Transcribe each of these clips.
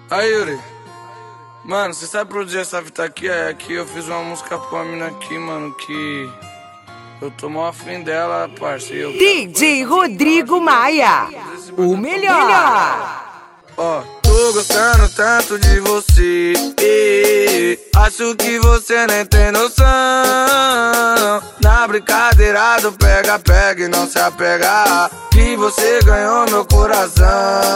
Aí, Yuri. Mano, você sabe produzir essa fita aqui? É que eu fiz uma música pra uma mina aqui, mano, que eu tô mó afim dela, parceiro. DJ Rodrigo Maia, o melhor. Ó, tô gostando tanto de você, acho que você nem tem noção. Na brincadeira do pega-pega e não se apegar, que você ganhou meu coração.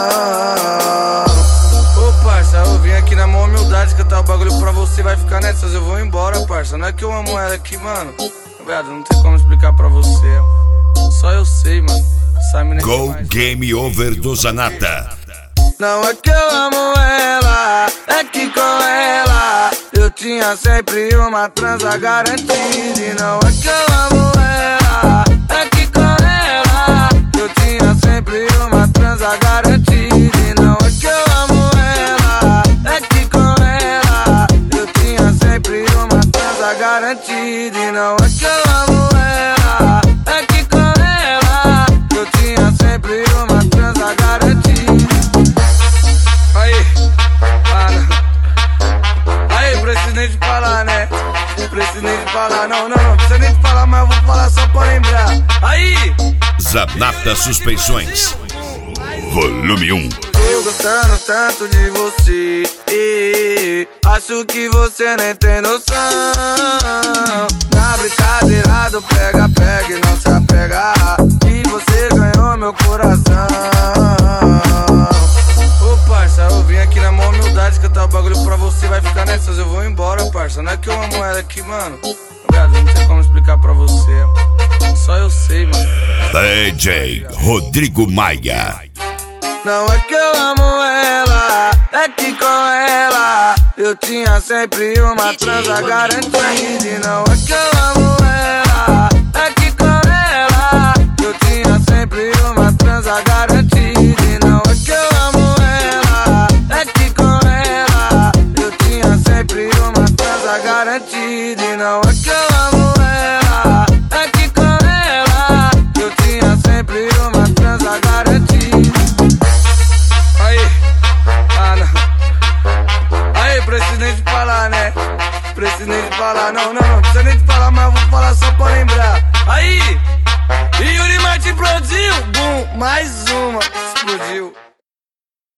Ô parça, eu vim aqui na maior humildade cantar o bagulho pra você, vai ficar nessas, eu vou embora, parça. Não é que eu amo ela aqui, mano, viado, não tem como explicar pra você. Só eu sei, mano. Go Game Over do Zanata. Não é que eu amo ela, é que com ela eu tinha sempre uma transa garantida. E não é que eu amo ela, é que com ela eu tinha sempre uma transa garantida. E não é que eu amo ela, é que com ela eu tinha sempre uma transa garantida. E não é que eu amo ela, é que com ela eu tinha sempre uma transa garantida. Aí, preciso nem de falar, né? Preciso nem de falar, não precisa nem de falar, mas eu vou falar só pra lembrar. Aí! Zanata Suspeições, volume 1. Tô gostando tanto de você, acho que você nem tem noção. Na brincadeira do pega-pega e não se apegar, que você ganhou meu coração. Ô parça, eu vim aqui na maior humildade cantar o bagulho pra você, vai ficar nessas, eu vou embora, parça. Não é que eu amo ela aqui, mano, viado, não tem como explicar pra você. Só eu sei, mano. DJ Rodrigo Maia. Não é que eu amo ela, é que com ela eu tinha sempre uma transa garantida. E não é que eu amo ela, é que com ela eu tinha sempre uma transa garantida. E não é que eu amo ela, é que com ela eu tinha sempre uma transa garantida. E não é que eu amo ela, é que com ela eu tinha sempre uma transa garantida. Aí, preciso nem de falar, né? Preciso nem de falar, não precisa nem de falar, mas eu vou falar só pra lembrar. Aí, Yuri Martin produziu, boom, mais uma, explodiu.